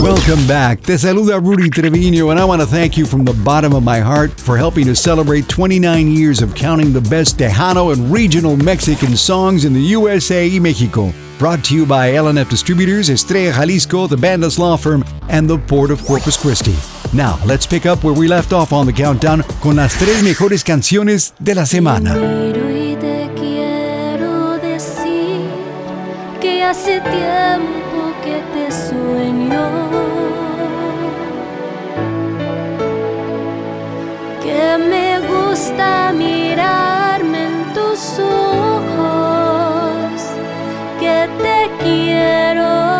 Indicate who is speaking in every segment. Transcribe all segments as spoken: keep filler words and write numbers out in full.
Speaker 1: Welcome back. Te saluda Rudy Trevino, and I want to thank you from the bottom of my heart for helping to celebrate twenty-nine years of counting the best Tejano and regional Mexican songs in the U S A y Mexico. Brought to you by L and F Distributors, Estrella Jalisco, the Bandas Law Firm, and the Port of Corpus Christi. Now, let's pick up where we left off on the countdown con las tres mejores canciones de la semana.
Speaker 2: Y te quiero decir que hace tiempo que te sueño, que me gusta mirarme en tus ojos, que te quiero.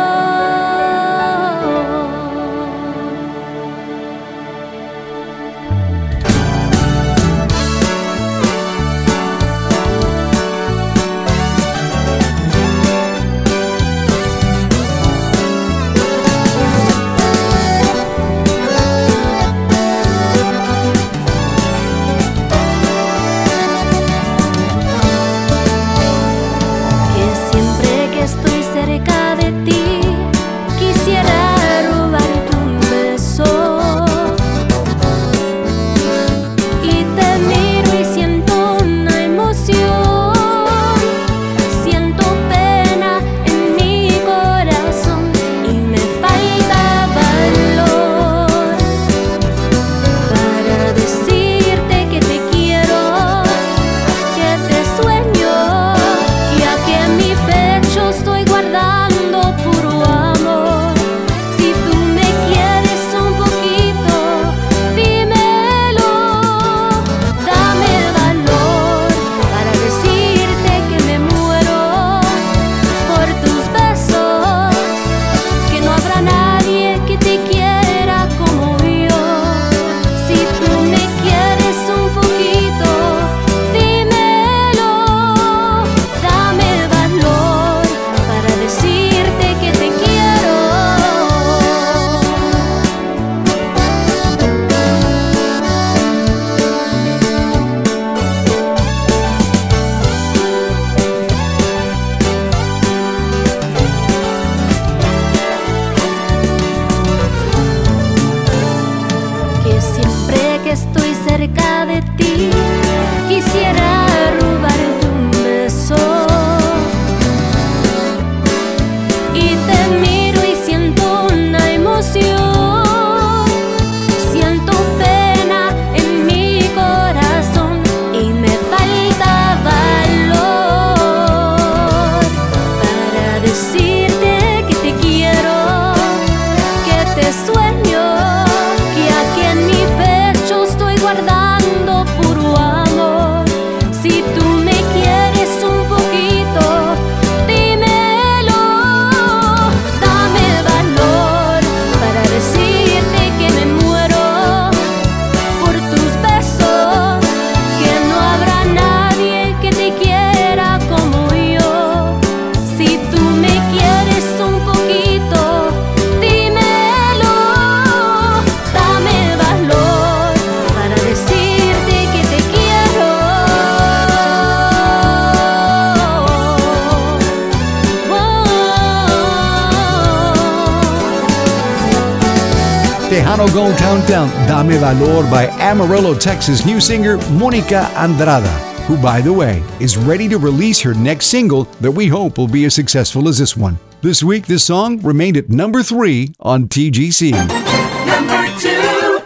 Speaker 1: Tejano Gold Countdown, Dame Valor by Amarillo, Texas new singer Mónica Andrada, who, by the way, is ready to release her next single that we hope will be as successful as this one. This week, this song remained at number three on T G C.
Speaker 3: Number two.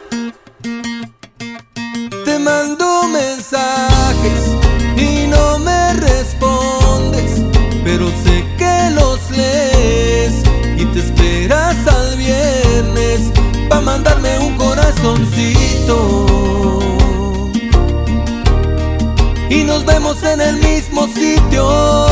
Speaker 4: Te mando mensajes y no me respondes, pero sé que los lees y te esperas al viernes pa' mandarme un corazoncito. Y nos vemos en el mismo sitio.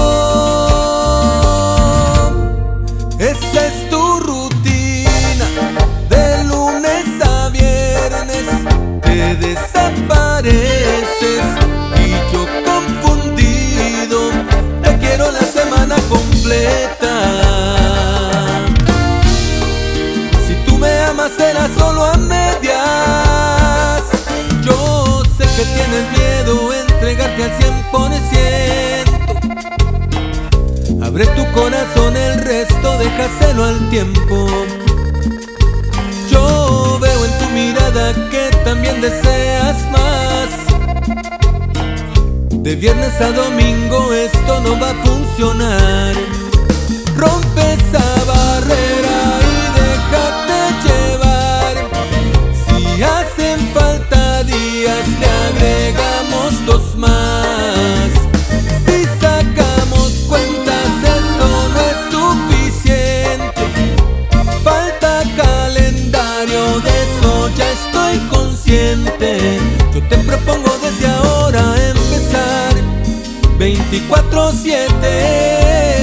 Speaker 4: Esa es tu rutina, de lunes a viernes te desapareces y yo confundido te quiero la semana completa. Si tú me amas será solo a medias. Yo sé que tienes miedo en entregarte al cien por ciento. Abre tu corazón, el resto déjaselo al tiempo. donde seas más. De viernes a domingo esto no va a funcionar. Rompe esa barrera y déjate llevar. Si hacen falta días, le agregamos dos más. Si sacamos cuentas, eso no es suficiente. Falta calendario, de eso ya estoy consciente. Yo te propongo desde ahora empezar veinticuatro siete.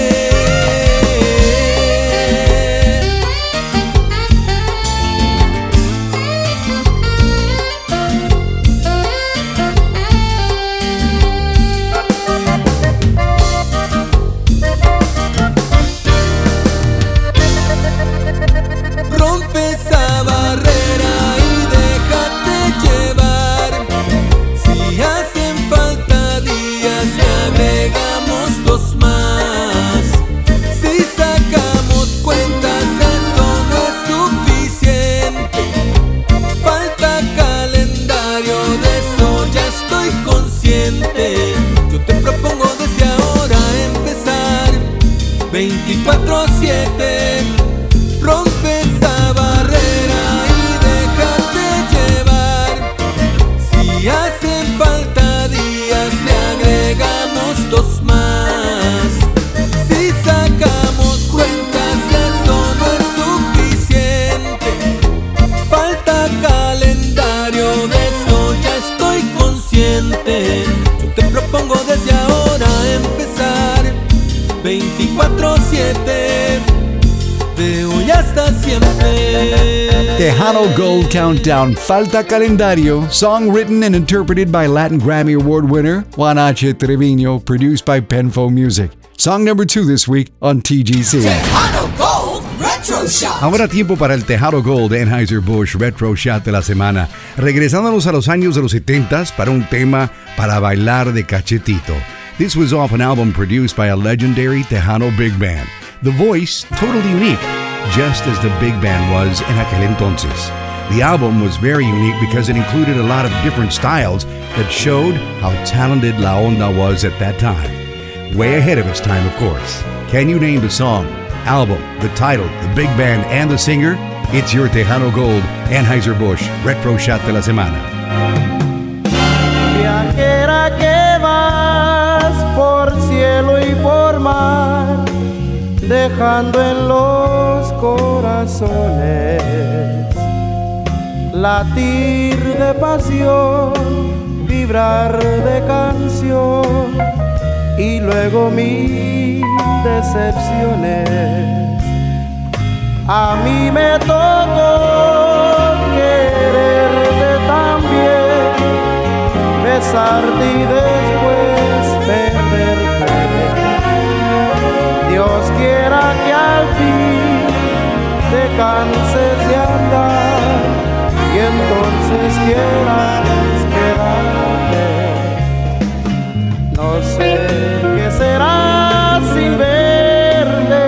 Speaker 4: Rompe esa barrera y déjate llevar. Si hacen falta días, le agregamos dos más. Si sacamos cuentas, eso no es suficiente. Falta calendario, de eso ya estoy consciente. Yo te propongo desde ahora empezar veinticuatro siete. Rompe esa barrera y déjate llevar. Si hacen falta días, le agregamos dos más. Si sacamos cuentas, eso no es suficiente. Falta calendario, de eso ya estoy consciente. Yo te propongo desde ahora empezar veinticuatro siete. De hoy hasta siempre.
Speaker 1: Tejano Gold Countdown, Falta Calendario, song written and interpreted by Latin Grammy Award winner Juan H. Trevino, produced by Penfo Music. Song number two this week on T G C.
Speaker 3: Tejano Gold Retro Shot.
Speaker 1: Ahora tiempo para el Tejano Gold Anheuser-Busch Retro Shot de la semana. Regresándonos a los años de los setentas para un tema para bailar de cachetito. This was off an album produced by a legendary Tejano big band. The voice, totally unique, just as the big band was en aquel entonces. The album was very unique because it included a lot of different styles that showed how talented La Onda was at that time. Way ahead of its time, of course. Can you name the song, album, the title, the big band, and the singer? It's your Tejano Gold Anheuser-Busch Retro Shot de la semana.
Speaker 5: Viajera que vas por cielo y por mar, dejando en los corazones latir de pasión, vibrar de canción y luego mil decepciones. A mí me tocó quererte también, besarte y después perderte. Dios quiera que al fin te canses de andar y entonces quieras quedarte. No sé qué será sin verte,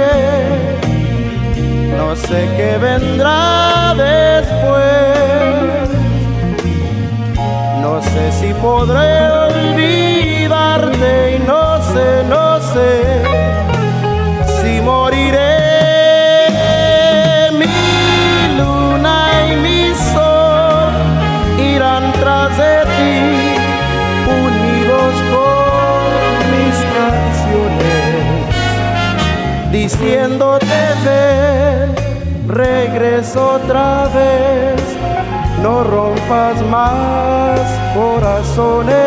Speaker 5: no sé qué vendrá después, no sé si podré olvidarte y no sé, no sé si moriré. Mi luna y mi sol irán tras de ti, unidos con mis canciones, diciéndote ven, regreso otra vez, no rompas más corazones.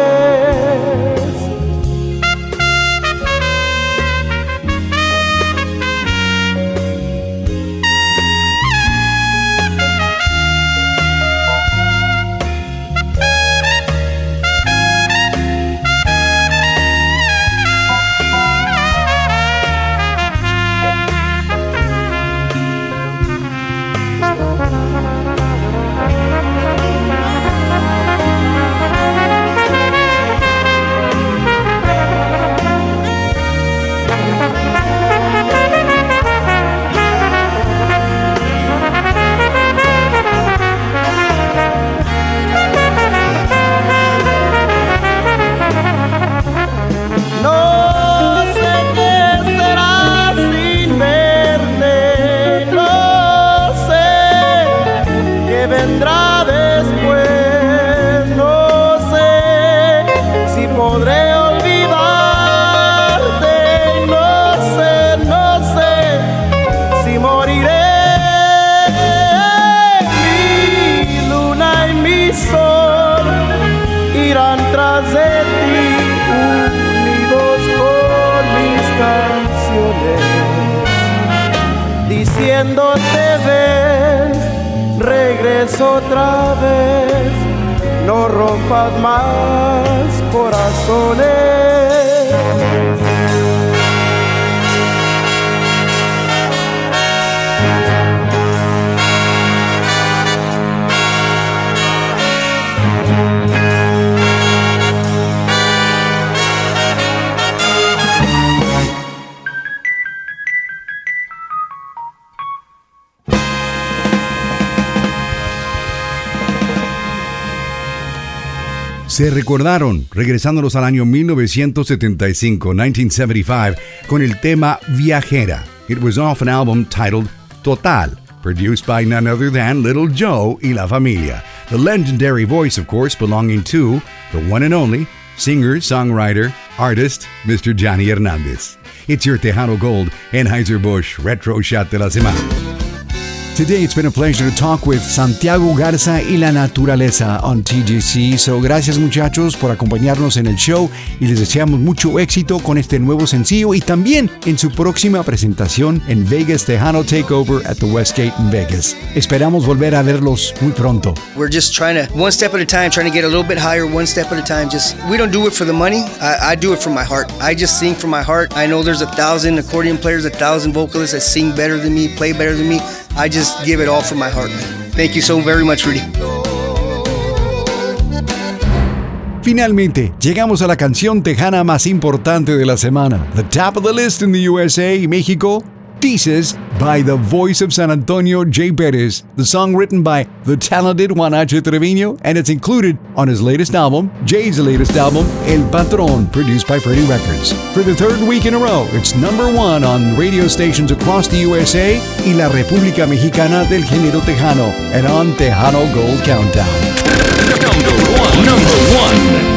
Speaker 5: diciéndote ven, regreso otra vez, no rompas más corazones.
Speaker 1: Se recordaron, regresándolos al año mil novecientos setenta y cinco, nineteen seventy-five, con el tema Viajera. It was off an album titled Total, produced by none other than Little Joe y La Familia. The legendary voice, of course, belonging to the one and only singer, songwriter, artist, Mister Johnny Hernandez. It's your Tejano Gold Anheuser-Busch Retro Shot de la Semana. Today it's been a pleasure to talk with Santiago Garza y la naturaleza on T G C. So gracias muchachos por acompañarnos en el show y les deseamos mucho éxito con este nuevo sencillo y también en su próxima presentación en Vegas Tejano Takeover at the Westgate in Vegas. Esperamos volver a verlos muy pronto.
Speaker 6: We're just trying to, one step at a time, trying to get a little bit higher, one step at a time. Just, we don't do it for the money. I, I do it from my heart. I just sing from my heart. I know there's a thousand accordion players, a thousand vocalists that sing better than me, play better than me. I just give it all from my heart, man. Thank you so very much, Rudy.
Speaker 1: Finalmente, llegamos a la canción tejana más importante de la semana. The top of the list in the U S A y México, Dices by the voice of San Antonio, Jay Perez. The song written by the talented Juan H. Trevino, and it's included on his latest album, Jay's latest album, El Patrón, produced by Freddie Records. For the third week in a row, it's number one on radio stations across the U S A y la República Mexicana del género tejano, and on Tejano Gold Countdown.
Speaker 7: Number one. Number one.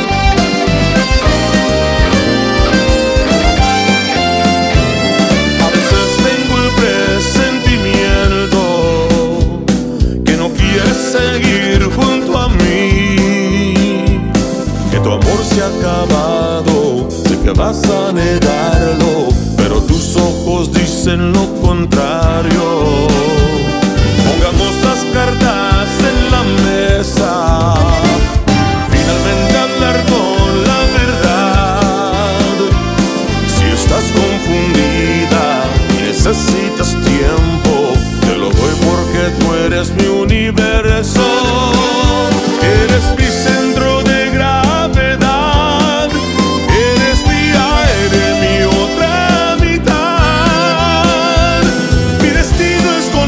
Speaker 8: Seguir junto a mí, que tu amor se ha acabado, sé que vas a negarlo, pero tus ojos dicen lo contrario. Pongamos las cartas en la mesa, finalmente hablar con la verdad. Si estás confundida y necesitas tiempo, te lo doy porque tú eres mi universo. Eres mi centro de gravedad, eres mi aire, mi otra mitad. Mi destino es con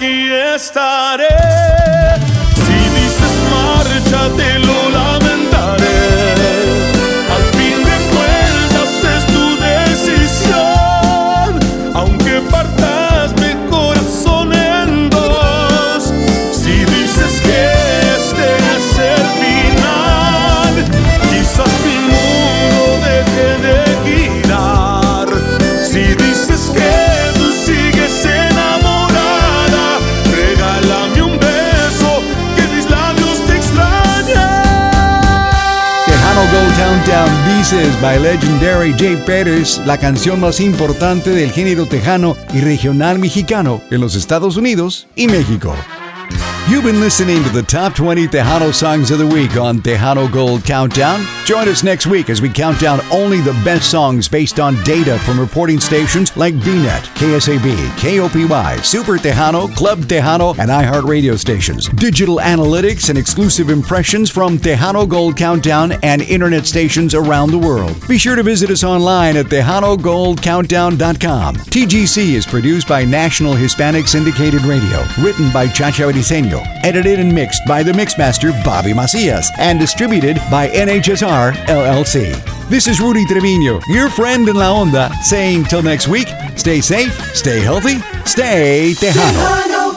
Speaker 8: aquí estaré. Si dices márchate, lo lamentaré. Al fin de cuentas es tu decisión, aunque partas mi corazón en dos. Si dices que este es el final, quizás mi mundo deje de girar. Si dices que tú sigues enamorada, regálame un beso, que mis labios te extrañen.
Speaker 1: Tejano Gold Countdown Dices by Legendary Jay Peters, la canción más importante del género tejano y regional mexicano en los Estados Unidos y México. You've been listening to the top twenty Tejano songs of the week on Tejano Gold Countdown. Join us next week as we count down only the best songs based on data from reporting stations like B Net, K S A B, K O P Y, Super Tejano, Club Tejano, and iHeartRadio stations. Digital analytics and exclusive impressions from Tejano Gold Countdown and internet stations around the world. Be sure to visit us online at tejano gold countdown dot com. T G C is produced by National Hispanic Syndicated Radio, written by Chacha Briseño, edited and mixed by the Mixmaster Bobby Macias, and distributed by N H S R L L C. This is Rudy Trevino, your friend in La Onda, saying till next week, stay safe, stay healthy, stay Tejano.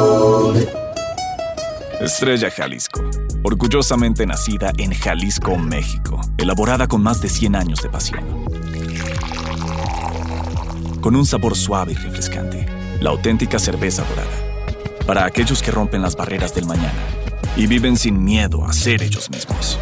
Speaker 9: Estrella Jalisco, orgullosamente nacida en Jalisco, México, elaborada con más de cien años de pasión. Con un sabor suave y refrescante, la auténtica cerveza dorada. Para aquellos que rompen las barreras del mañana y viven sin miedo a ser ellos mismos.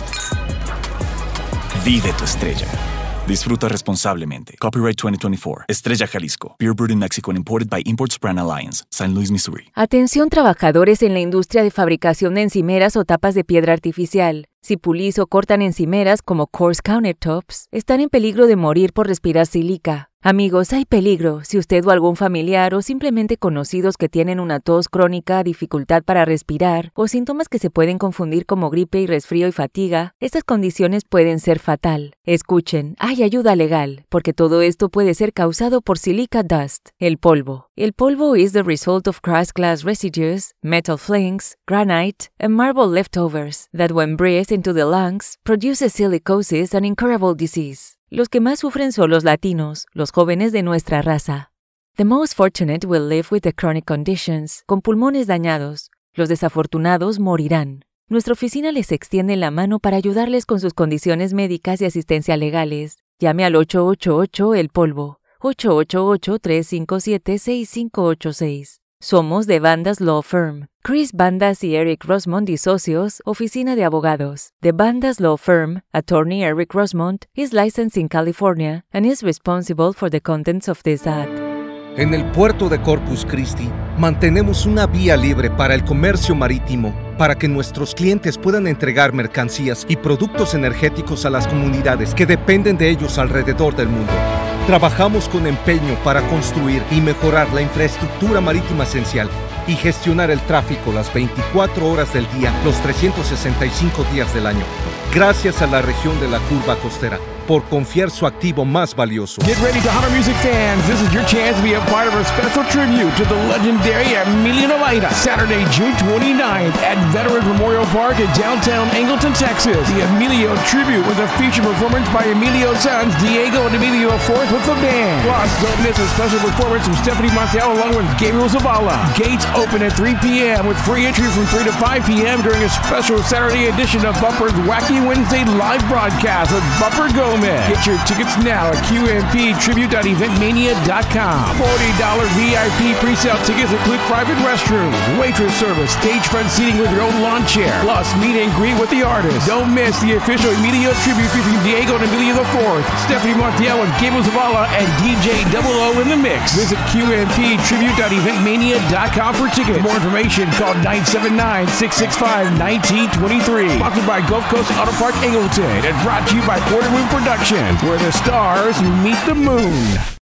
Speaker 9: Vive tu estrella. Disfruta responsablemente. Copyright twenty twenty-four. Estrella Jalisco. Beer brewed in Mexico and imported by Imports Brand Alliance. Saint Louis, Missouri.
Speaker 10: Atención trabajadores en la industria de fabricación de encimeras o tapas de piedra artificial. Si pulís o cortan encimeras como coarse countertops, están en peligro de morir por respirar sílica. Amigos, hay peligro si usted o algún familiar o simplemente conocidos que tienen una tos crónica, dificultad para respirar o síntomas que se pueden confundir como gripe y resfrío y fatiga, estas condiciones pueden ser fatal. Escuchen, hay ayuda legal, porque todo esto puede ser causado por silica dust, el polvo. El polvo is the result of crushed glass residues, metal flakes, granite, and marble leftovers that when breathed into the lungs produces silicosis and incurable disease. Los que más sufren son los latinos, los jóvenes de nuestra raza. The most fortunate will live with the chronic conditions, con pulmones dañados. Los desafortunados morirán. Nuestra oficina les extiende la mano para ayudarles con sus condiciones médicas y asistencia legales. Llame al ocho ocho ocho el polvo, ocho ocho ocho, tres cinco siete, seis cinco ocho seis. Somos de Bandas Law Firm. Chris Bandas y Eric Rosmond y Socios, Oficina de Abogados. The Bandas Law Firm, Attorney Eric Rosmond, is licensed in California and is responsible for the contents of this ad.
Speaker 11: En el puerto de Corpus Christi, mantenemos una vía libre para el comercio marítimo, para que nuestros clientes puedan entregar mercancías y productos energéticos a las comunidades que dependen de ellos alrededor del mundo. Trabajamos con empeño para construir y mejorar la infraestructura marítima esencial y gestionar el tráfico las veinticuatro horas del día, los trescientos sesenta y cinco días del año. Gracias a la región de la curva costera por confiar su activo más valioso.
Speaker 12: Get ready, Tejano music fans. This is your chance to be a part of a special tribute to the legendary Emilio Novaita. Saturday, June twenty-ninth at Veterans Memorial Park in downtown Angleton, Texas. The Emilio tribute with a feature performance by Emilio's sons, Diego and Emilio Fourth with the band. Plus, don't miss a special performance from Stephanie Montiel along with Gabriel Zavala. Gates open at three p.m. with free entry from three to five p.m. during a special Saturday edition of Bumper's Wacky Wednesday live broadcast with Bumper Gomez. Get your tickets now at Q M P tribute dot event mania dot com. forty dollars V I P pre-sale tickets include private restrooms, waitress service, stage front seating with your own lawn chair, plus meet and greet with the artist. Don't miss the official Emilio tribute featuring Diego and Emilio the Fourth, Stephanie Montiel with Gabriel Zavala, and D J Double O in the mix. Visit Q M P tribute dot event mania dot com for tickets. For more information, call nine seven nine, six six five, one nine two three. Sponsored by Gulf Coast Auto Park Angleton and brought to you by Quarter Moon Productions, where the stars meet the moon.